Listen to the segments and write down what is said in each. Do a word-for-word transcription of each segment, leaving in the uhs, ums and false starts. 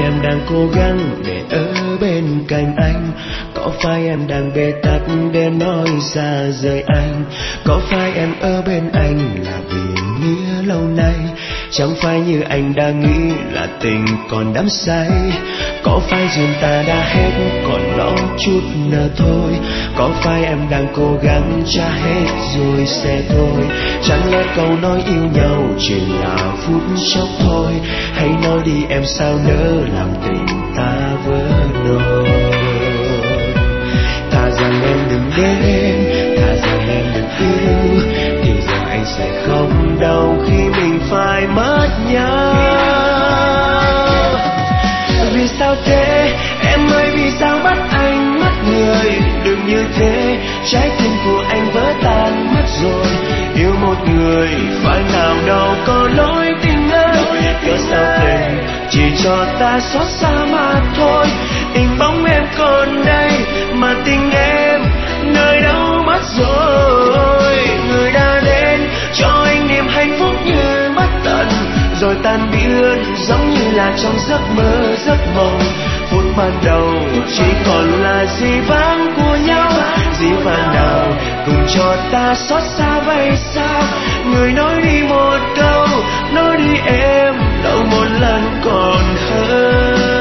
em đang cố gắng để ở bên cạnh anh? Có phải em đang bế tắc để nói ra rời anh? Có phải em ở bên anh là vì nghĩa lâu nay? Chẳng phải như anh đã nghĩ là tình còn đắm say. Có phải duyên ta đã hết còn đó chút nữa thôi? Có phải em đang cố gắng trả hết rồi sẽ thôi? Chẳng lẽ câu nói yêu nhau chỉ là phút chốc thôi? Hãy nói đi em sao nỡ làm tình ta vỡ đôi. Thà rằng em đừng đến, thà rằng em đừng yêu, thì giờ anh sẽ không đau khi mình phải mất nhau. Vì sao thế em ơi, vì sao bắt anh mất người? Đừng như thế, trái tim của anh vỡ tan mất rồi. Yêu một người phải nào đâu có lỗi tình ơi. Cớ sao tình chỉ cho ta xót xa mà thôi. Hình bóng em còn đây mà tình em nơi đâu mất rồi. Người đã đến cho anh niềm hạnh phúc như mất tận, rồi tan biến giống như là trong giấc mơ giấc mộng. Phút ban đầu chỉ còn là dĩ vãng của nhau, dĩ vãng nào cùng cho ta xót xa vậy sao? Người nói đi một câu, nói đi em đâu một lần còn hơn.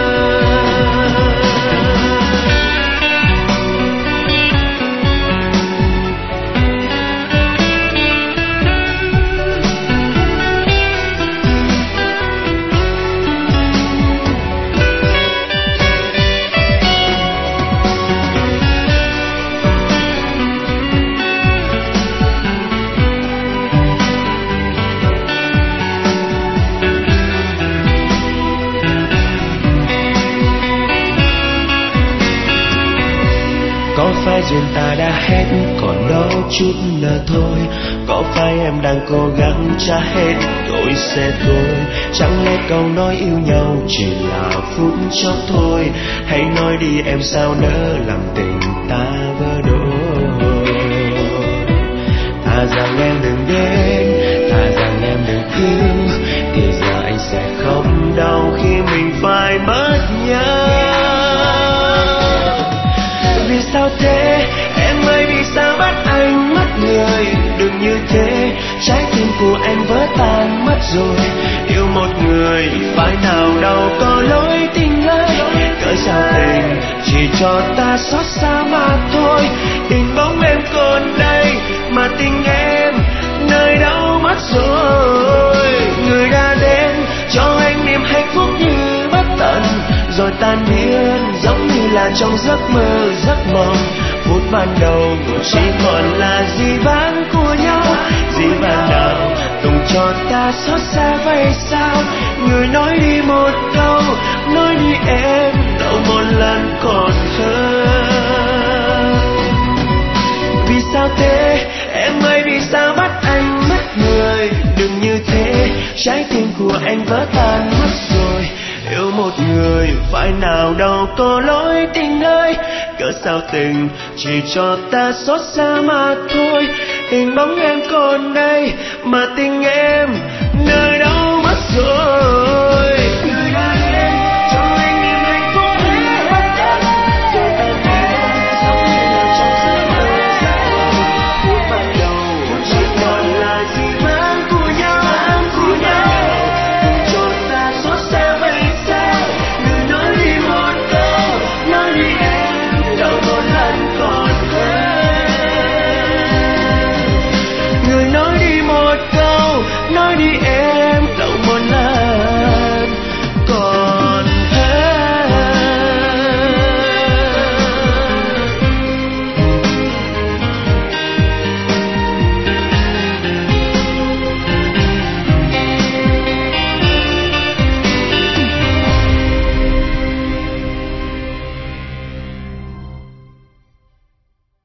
Có phải duyên ta đã hết còn đó chút nữa thôi? Có phải em đang cố gắng trả hết rồi sẽ thôi? Chẳng lẽ câu nói yêu nhau chỉ là phút chốc thôi? Hãy nói đi em sao nỡ làm tình ta vỡ đôi. Thà rằng em đừng đến, thà rằng em đừng yêu, thì giờ anh sẽ không đau khi mình phải mất nhau. Vì sao thế em ơi, vì sao bắt anh mất người? Đừng như thế, trái tim của anh vỡ tan mất rồi. Yêu một người phải nào đâu có lỗi tình ơi. Cớ sao tình chỉ cho ta xót xa mà thôi. Hình bóng em còn đây mà tình em nơi đâu mất rồi. Người đã đến cho anh niềm hạnh phúc như bất tận, rồi tan biến giống như là trong giấc mơ giấc mộng. Phút ban đầu chỉ còn là dĩ vãng của nhau, dĩ vãng nào từng cho ta xót xa vậy sao? Người nói đi một câu, nói đi em đâu một lần còn hơn. Vì sao thế em ơi, vì sao bắt anh mất người? Đừng như thế, trái tim của anh vỡ tan mất rồi. Yêu một người phải nào đâu có lỗi tình ơi. Cớ sao tình chỉ cho ta xót xa mà thôi. Hình bóng em còn đây mà tình em